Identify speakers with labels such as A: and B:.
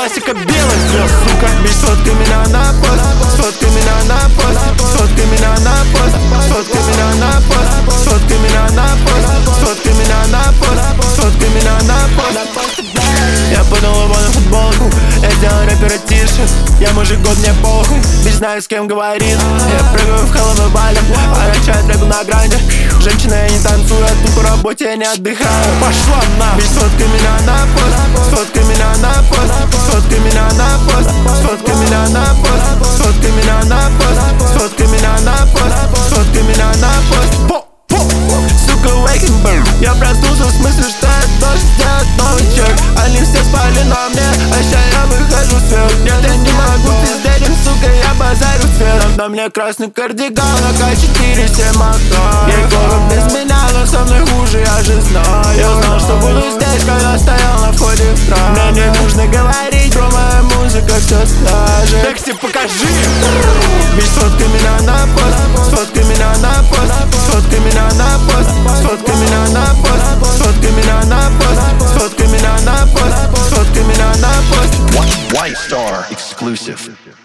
A: классика белых звезд, сука. Бич, сфоткай меня на пост, сфоткай меня на пост, сфоткай меня на пост, сфоткай меня на пост, сфоткай меня на пост, сфоткай меня на пост, сфоткай меня на пост. Я подал его на футболку, я сделал рэпера тише. Я мужик, год, мне похуй, бич знает, с кем говорит. Я прыгаю в холодную балю, а качает рэпу на гранде. Женщина, я не танцую, а тупо работе я не отдыхаю. Пошла на! Бич, сфоткай меня на пост, сфоткай меня на пост, сфоткай меня на пост, сфоткай меня на пост, сфоткай меня на пост, сфоткай меня на пост, сфоткай меня на пост. Сука, waking bird. Я проснулся, в смысле, что я должен сделать новый чек. Они все спали на мне, а ща я выхожу в свет. Нет, я не могу пиздеть, сука, я базарю цвет. На мне красный кардиган, АК-4, 7 АК. Ей город без меня, но со мной хуже, я же знаю. Я знал, что буду здесь, когда стоял на входе в храм. Мне не нужно говорить, бро, моя музыка все скажет. Тексте покажи. Бич, сфоткай меня на пост, сфоткай меня на пост, сфоткай меня на пост, сфоткай меня на пост, сфоткай меня на пост, сфоткай меня на пост, сфоткай меня на пост.
B: White Star exclusive.